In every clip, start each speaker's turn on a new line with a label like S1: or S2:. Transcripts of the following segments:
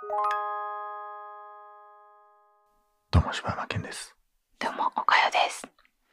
S1: どうも柴山健です。
S2: どうもおかよです。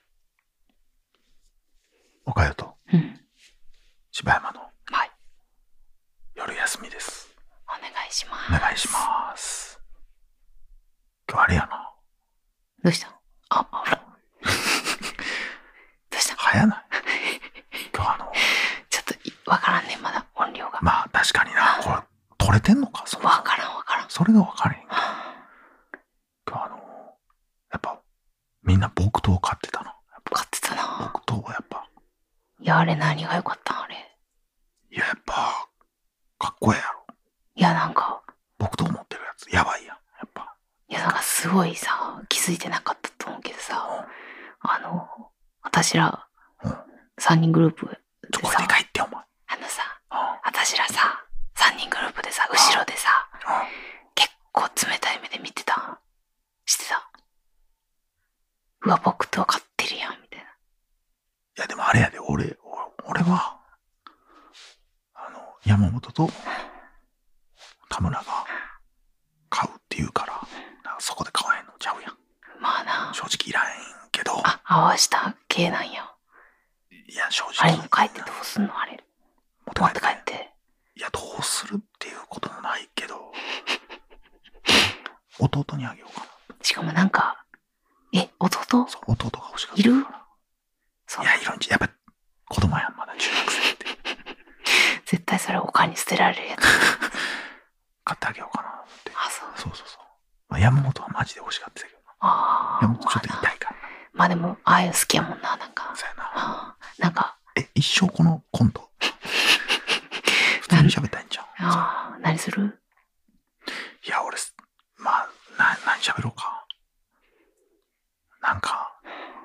S1: おかよと
S2: うん
S1: 柴山の
S2: はい
S1: 夜休みです。
S2: お願いします。
S1: お願いします。今日あれやな。
S2: どうした？あほらどうした？
S1: 早ない今日
S2: ちょっとわからんねまだ音量が。
S1: まあ確かにな、これ取れてんのか、そもそも
S2: わからん。
S1: それがわからへんけど、今日やっぱみんな木刀買ってたな。
S2: 買ってたな。
S1: 木刀はやっぱ、
S2: いやあれ何が良かったんあれ。
S1: いややっぱかっこええやろ。
S2: いやなんか
S1: 木刀持ってるやつやばいやん。やっぱ
S2: いやなんかすごいさ気づいてなかったと思うけどさ、私ら3人グループでさ、
S1: ちょこれでかいってお前。
S2: 私らさ3人グループでさ後ろでさ結構冷たい目で見てた。してた。うわ僕と買ってるやんみたいな。
S1: いやでもあれやで、俺は山本と田村が買うって言うから、なんかそこで買わへんのちゃうやん。
S2: まあな。
S1: 正直いらんけど。
S2: 合わした系なんや。
S1: いや正直。
S2: あれも帰ってどうすんのあれ。持って帰って。
S1: いやどうするっていうこともないけど、弟にあげようかな。
S2: しかもなんか、弟？
S1: そう、弟が欲しかった。
S2: いる？
S1: いやいるんち、やっぱ子供やん、まだ中学生って。
S2: 絶対それおかんに捨てられるやつ。
S1: 買ってあげようかなって。
S2: そう。
S1: まあ、山本はマジで欲しかったけどな。山本ちょっと痛いからな。
S2: まあでもああいう好きやもんな、なんか。
S1: そうやな。
S2: なんか。
S1: 一生このコント普通に喋ったいんじゃん。
S2: 何する？
S1: いや俺まあ何喋ろうか。なんか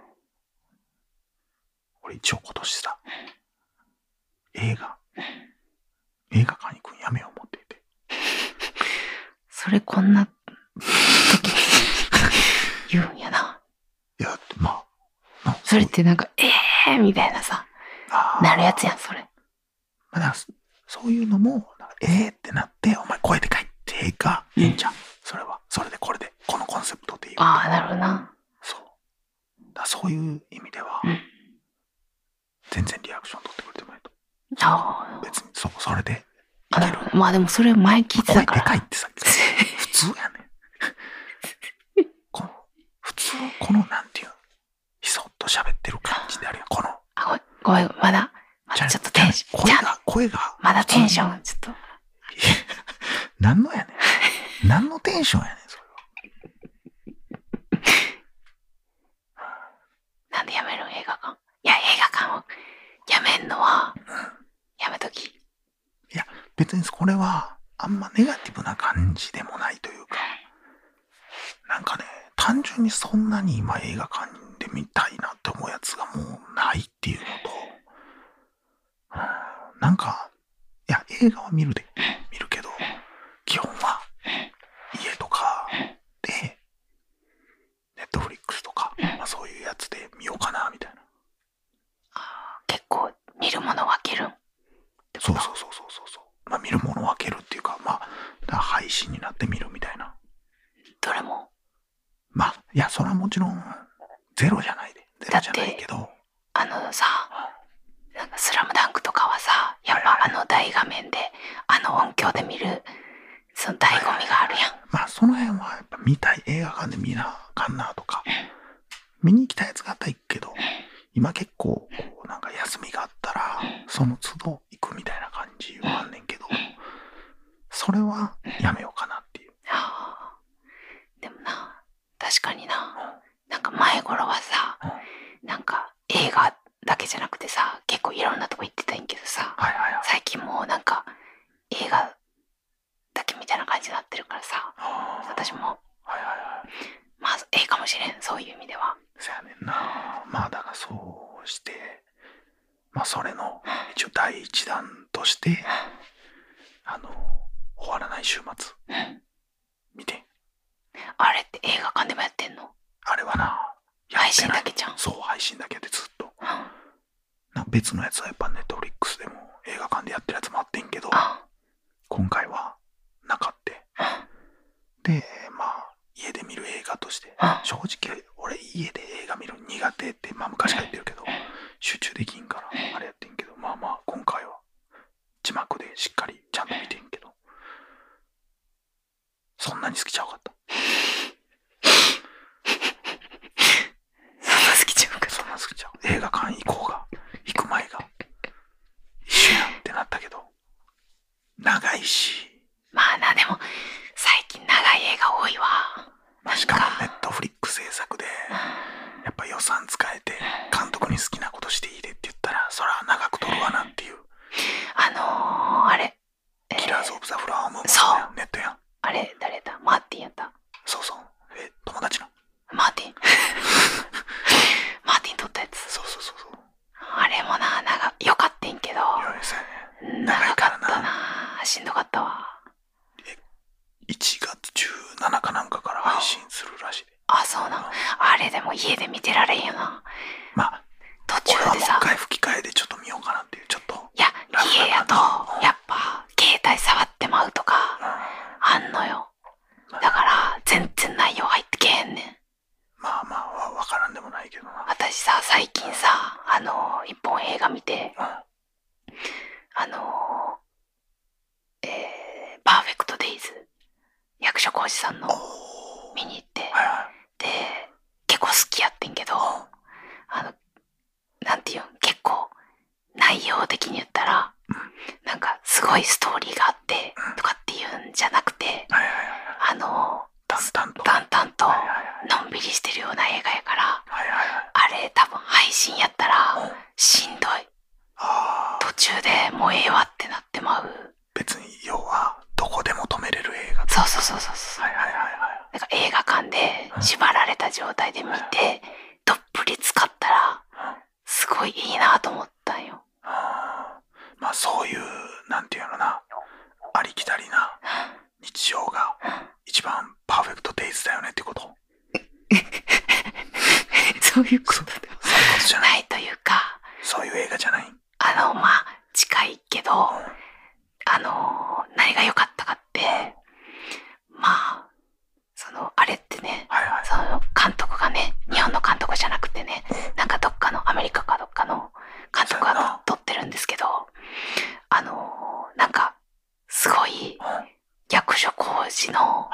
S1: 俺一応今年さ、映画館に行くんやめよう思っていて。
S2: それこんな時言うんやな。
S1: いやまあ
S2: それってなんかみたいなさなるやつやんそれ。
S1: まあそういうのもってなって、お前声でかいって映画いいんじゃん。それはそれでこれでこのコンセプトでいい。
S2: なるほどな。
S1: そういう意味では、全然リアクション取ってくれてもいいと。別にそれでいける。
S2: まあでもそれ前聞いてたから。
S1: 声でかいってさ普通やねん。普通このなんていうひそっと喋ってる感じであるやん。この
S2: ごめんまだちょっとテンション
S1: 声が
S2: まだテンションちょっと
S1: 何のやねん。何のテンションやねんそれは。
S2: なんでやめるん映画館？いや映画館をやめんのは、やめとき。い
S1: や別にこれはあんまネガティブな感じでもないというか、なんかね単純にそんなに今映画館で見たいなって思うやつがもうないっていうのと、なんかいや映画は見るけど基本は家とかでネットフリックスとか、まあ、そういうやつで見ようかなみたいな。
S2: 結構見るもの分けるん。
S1: そう。まあ見るもの分けるっていうか、まあだから配信になって見るみたいな。
S2: どれも。
S1: まあいやそれはもちろんゼロじゃないけど。
S2: さ、なんかスラムダンクとかはさ、やっぱ大画面で音響で見るその醍醐味があるやん。
S1: まあその辺はやっぱ見たい、映画館で見なあかんなとか、見に行きたいやつがあったら行くけど、今結構なんか休みがあったらその都度行くみたいな感じはあんねんけど、それはやめようかなっていう。
S2: でもな、確かにな、なんか前頃はさ、なんか映画だけじゃなくてさ、結構いろんなとこ行ってたんやけどさ、最近もうなんか映画だけみたいな感じになってるからさ、私もまあいいかもしれん、そういう意味では。
S1: そやねんな。まあだからそうして、まあそれの一応第一弾として終わらない週末見て。
S2: あれって映画館でもやってんの？
S1: あれはな、
S2: 配信だけじゃん。
S1: そう配信だけでずっと。なんか別のやつはやっぱネットフリックスでも映画館でやってるやつもあってんけど、今回はなかって、 正直俺家で映画見るの苦手って昔から言ってるけど、集中できんからあれやってんけど、今回は字幕でしっかりちゃんと見てんけど、そんなに好きちゃうかった。
S2: そんな好きちゃうかった。
S1: そんな好きちゃう。映画館行く前が一緒やんってなったけど、長いし。
S2: まあな、でも最近長い映画多いわ。
S1: しかもネットフリックス制作で、やっぱ予算使えて監督に好きなことしていいでって言ったら、そら長く撮るわなっていう。
S2: あれ、
S1: キラーズ・オブ・ザ・フラワームーン、
S2: そう
S1: ネットやん。
S2: あれ誰だ、マーティンやった。
S1: そうそう、友達の
S2: マーティンマーティン撮ったやつ。
S1: そう
S2: あれもな、よかったんけど、長かったな。しんどかったわ。
S1: 1月17かなんかから配信するらしいで。
S2: あ、そうな。あれでも家で見てられんよな。途中でさ、
S1: 俺はもう一回吹き替えでちょっと見ようかなっていう。ちょっと
S2: いや、家やとやっぱ携帯触ってまうとかあんのよ。だから全然内容入ってけへんねん。
S1: わからんでもないけどな。
S2: 私さ、最近さ、一本映画見て、パーフェクトデイズ、役所広司さんの見に行って、で、結構好きやってんけど、なんていうん、結構内容的に言ったら、なんかすごいストーリーがあってとかっていうんじゃなくて、淡々とのんびりしてるような映画やから、あれ多分配信やったらしんどい。途中でもうええわってなってまう。
S1: 別に要はどこでも止めれる映画。
S2: そう。だから映画館で縛られた状態で見て、どっぷり使ったらすごいいいなと思ったんよ。
S1: そういうなんていうのな、ありきたりな日常が一番パーフェクトデイズだよねってこと。
S2: そういうことでも
S1: じゃ
S2: ないというか、
S1: そういう映画じゃない。
S2: 近いけど、何が良かったかって、あれってね、その監督がね、日本の監督じゃなくてね、なんかどっかのアメリカかどっかの監督が撮ってるんですけど、なんかすごい役所広司の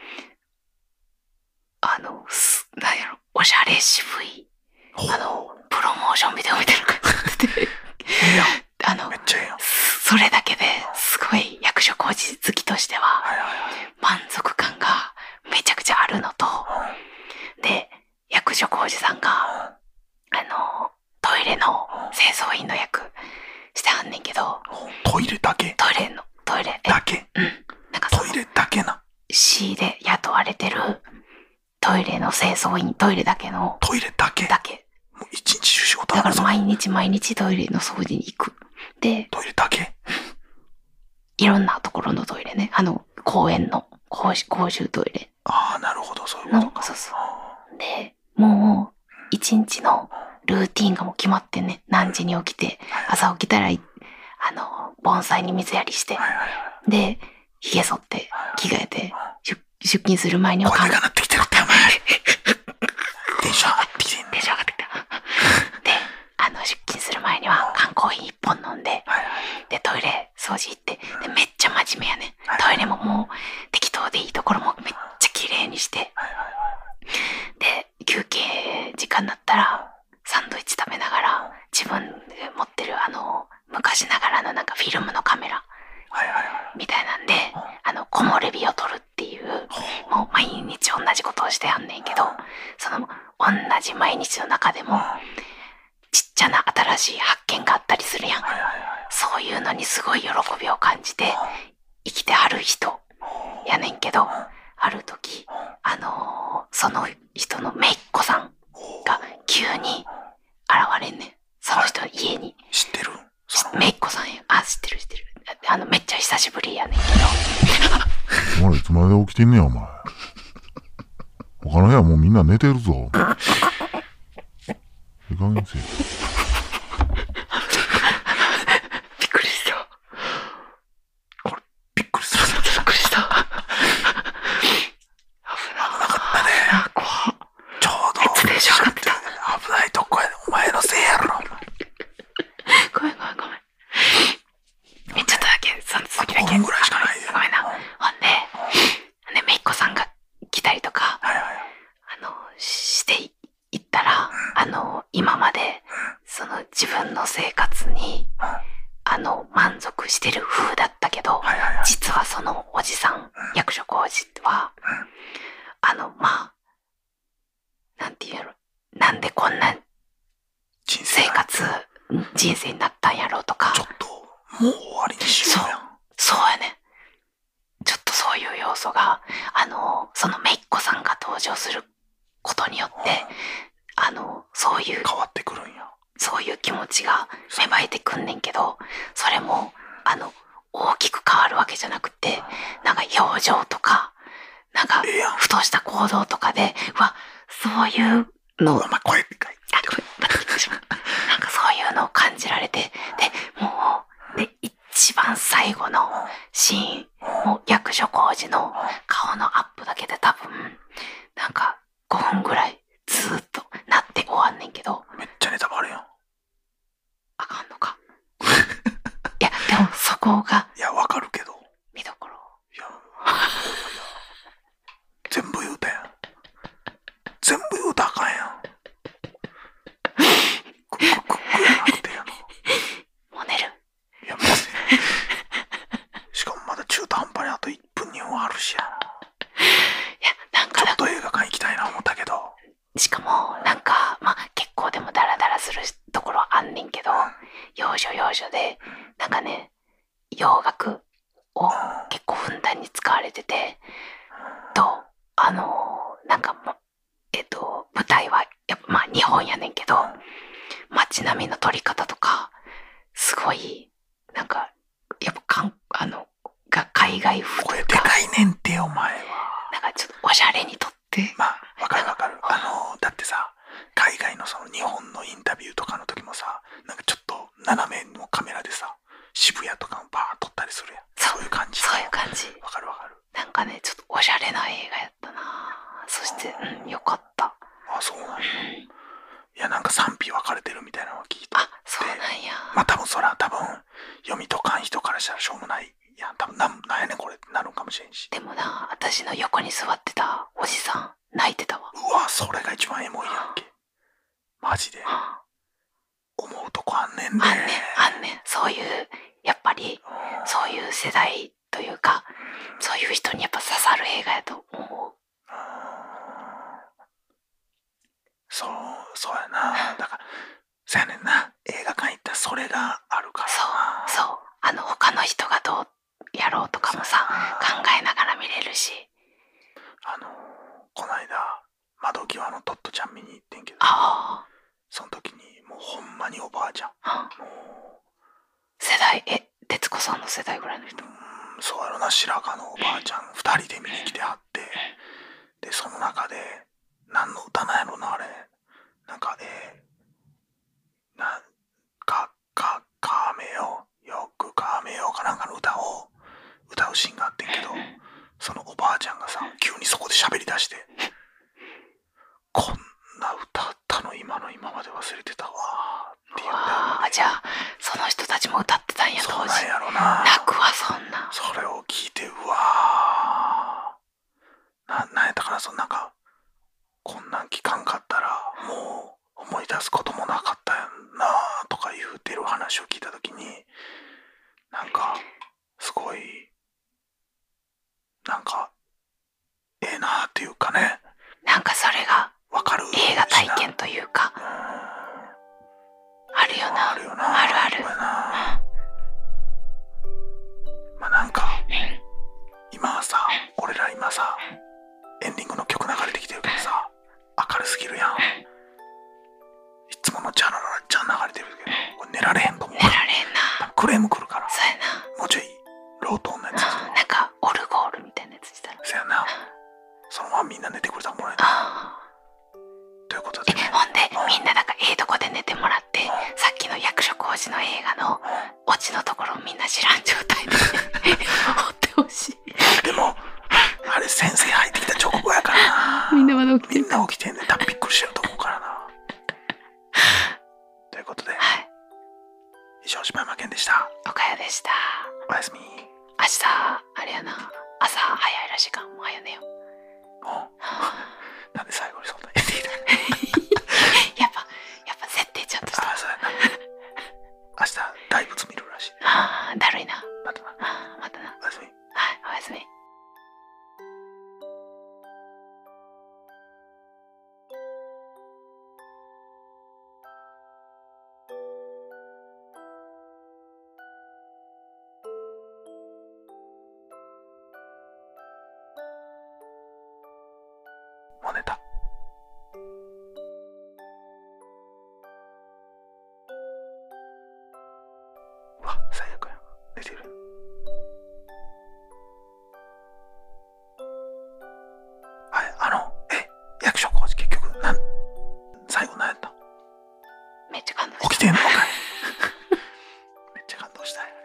S2: なんやろ、おしゃれ渋いプロモーションビデオ見てる感じで
S1: めっちゃいいよ。
S2: それだけですごい役所広司好きとしては満足感がめちゃくちゃあるのと、で役所広司さんがトイレの清掃員の役してはんねんけど、
S1: トイレだけ
S2: トイレ
S1: だけ、
S2: なんか
S1: トイレだけな、
S2: 市で雇われてるトイレの清掃員、トイレだけの、
S1: トイレだけもう一日中仕事ある。
S2: だから毎日トイレの掃除に行く。で、
S1: トイレだけ、
S2: いろんなところのトイレね、公園の公衆トイレ。
S1: なるほど、そういうことか。
S2: そうで、もう一日のルーティンがもう決まってんね。何時に起きて、朝起きたら盆栽に水やりして、で髭剃って着替えて、出勤する前には
S1: 声が鳴ってきてるってお前。テンション上がってきてんね。
S2: テンション上がってきた。で、出勤する前には缶コーヒー1本飲んで、でトイレ掃除行って、でめっちゃ真面目やね。トイレももう適当でいいところもめっちゃ綺麗にして、で休憩時間になったらサンドイッチ食べながら、自分で持ってる昔ながらのなんかフィルムのカメラみたいなんで、木漏れ日を撮るっていう、もう毎日同じことをしてはんねんけど、その同じ毎日の中でもちっちゃな新しい発見があったりするやん。そういうのにすごい喜びを感じて生きてはる人やねんけど、ある時その人の姪っ子さんが急に現れんねん。その人の家に。
S1: 知ってる？
S2: 姪っ子さんや。知ってる。めっちゃ久しぶりやねんけ
S3: ど。お前いつまで起きてんねや、お前。他の部屋もうみんな寝てるぞ。いい加減せえ。
S2: びっくりした。
S1: これ、びっくりする。
S2: びっくりした。危なかったね。怖っ。
S1: もう終わりにしようやん。
S2: そうやね。ちょっとそういう要素が、そのめいっ子さんが登場することによって、そういう、
S1: 変わってくるんや。
S2: そういう気持ちが芽生えてくんねんけど、それも、大きく変わるわけじゃなくて、なんか表情とか、なんか、ふとした行動とかで、そういうのを、なんかそういうのを感じられて、で、もう、で、一番最後のシーン、もう役所広司の顔のアップだけで多分、なんか5分ぐらいずーっとなって終わんねんけど。
S1: めっちゃネタバレやん。
S2: あかんのか。いや、でもそこが。
S1: いや、わかるけど。
S2: 見どころ。
S1: いや、全部言うたやん。全部言うたらあかんやん。クやなくてやな。
S2: もう寝る。
S1: いや、もうね。しかもまだ中途半端にあと1分2分あるしやな。い
S2: や、なんか
S1: ちょっと映画館行きたいな思ったけど。
S2: しかも、なんか、結構でもダラダラするところあんねんけど、要所要所で、なんかね、洋楽を結構ふんだんに使われてて、と、なんかもう、舞台は、やっぱ日本やねんけど、街並みの撮り方とか、すごい、なんか、やっぱ海外風とか。
S1: これでかいねんってお前は。
S2: なんかちょっとおしゃれに撮って。
S1: わかるわかる。だってさ、海外のその日本のインタビューとかの時もさ、なんかちょっと斜めのカメラでさ、渋谷とかもバーッ撮ったりするやん。そういう感じ。
S2: そういう感じ。
S1: わかるわかる。
S2: なんかね、ちょっとおしゃれな映画やったな。そして、よかった。
S1: あ、そうなんや。いや、なんか賛否分かれてるみたいなのを聞いて。
S2: あ、そうなんや。
S1: 多分そら、読みとかん人からしたらしょうもない。いや、多分なんやねんこれってなるんかもしれんし。
S2: でもな、私の横に座ってたおじさん、泣いてたわ。
S1: うわ、それが一番エモいやんけ。マジで。思うとこあんねんで。
S2: あんねん。そういう、やっぱり、そういう世代というか、そういう人にやっぱ刺さる映画やと思う。
S1: そうやな。だから、そうやねんな。映画館行ったらそれがあるからな。
S2: そう。他の人がどうやろうとかもさ、考えながら見れるし。
S1: こないだ、窓際のトットちゃん見に行ってんけど、その時にもうほんまにおばあちゃん。もう
S2: 世代、徹子さんの世代ぐらいの人。
S1: そうやろな、白髪のおばあちゃん2人で見に来てはって、で、その中で、何の歌なんやろな、あれ。なんか、かめよ、よくかめよかなんかの歌を歌うシーンがあってんけど、そのおばあちゃんがさ、急にそこで喋り出して、こんな歌ったの今まで忘れてたわって言って。
S2: じゃあ、その人たちも歌ってたんや、当時。
S1: そうなんやろな。
S2: 泣くわ、そんな。
S1: それを聞いて、うわー。なんやったかな、なんか、こんなん聞かんかったら、もう思い出すこともなかったやんなとか言うてる話を聞いたときに、なんか、すごい、なんか、ええなっていうかね。
S2: なんかそれが、
S1: わかる
S2: 映画体験というか、あるよな。
S1: あるよな。
S2: あるある。
S1: なんか、今はさ、俺ら今さ、エンディングの曲流れてきてるけどさ、明るすぎるやん。いつものチャラララちゃん流れてるけど、これ寝られへんと思う。
S2: 寝られんな。
S1: クレーム来るから。
S2: そうやな。
S1: もうちょい、ロートーンのやつ。
S2: なんか、オルゴールみたいなやつしたら。
S1: そうやな。そのままみんな寝てくれたらもらえた。ということで、ね。
S2: ほんで、みんなだからとこで寝てもらって、さっきの役所広司の映画のオチのところをみんな知らん状態で追ってほしい。
S1: でも、あれ先生入ってきた直後やからな。
S2: みんなまだ起きてる。
S1: みんな起きてんねん。多分びっくりしてると思うからな。ということで、以上、柴山健でした。
S2: 岡谷でした。
S1: おやすみ。
S2: 明日、あれやな、朝早いらしいから、もう早寝よ。
S1: なんで最後にそんな言っていた
S2: やっぱ設定ちゃんとした。
S1: そうやな。明日、大仏見るらしい。
S2: だるいな。
S1: またな。
S2: またな。
S1: おやすみ。
S2: はい、おやすみ。
S1: 感動したよね。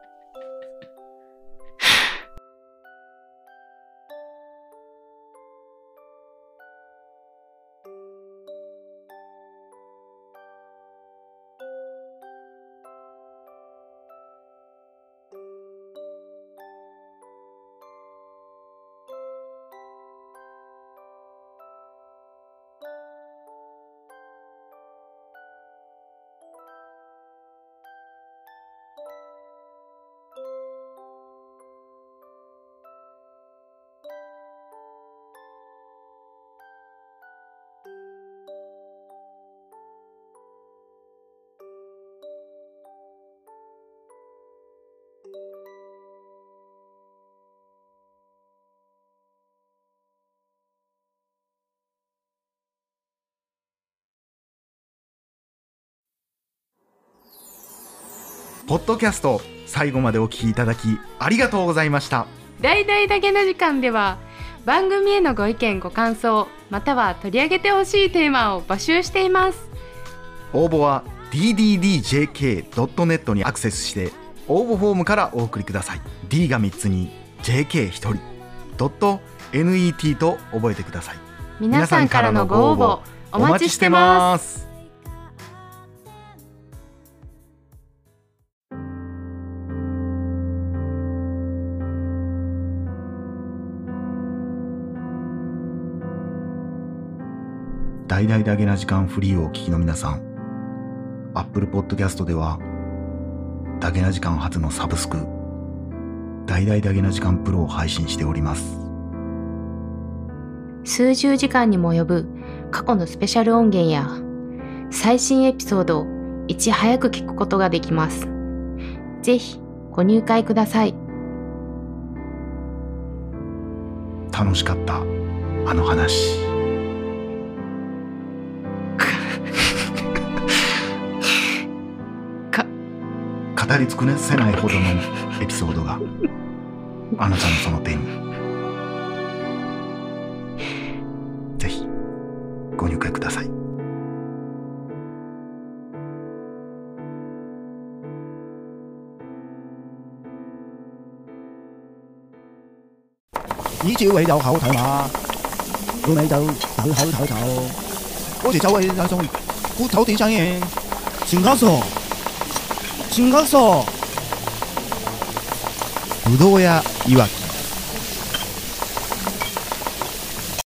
S1: ポッドキャスト最後までお聞きいただきありがとうございました。
S2: 大々だけな時間では番組へのご意見ご感想または取り上げてほしいテーマを募集しています。
S1: 応募は dddjk.net にアクセスして応募フォームからお送りください。 D が3つに JK1 人 .net と覚えてください。
S2: 皆さんからのご応募お待ちしてます。
S1: 大々だけな時間フリーをお聞きの皆さん、Apple Podcast ではだけな時間初のサブスク大々だけな時間プロを配信しております。
S2: 数十時間にも及ぶ過去のスペシャル音源や最新エピソードをいち早く聞くことができます。ぜひご入会ください。
S1: 楽しかったあの話語り尽くせないほどのエピソードがあなたのその手に。ぜひご入会ください。
S4: 依照你就口頭嘛，到你就口頭就，好似走位那種骨頭點生嘢，全家傻。新幹線。ぶどう屋いわき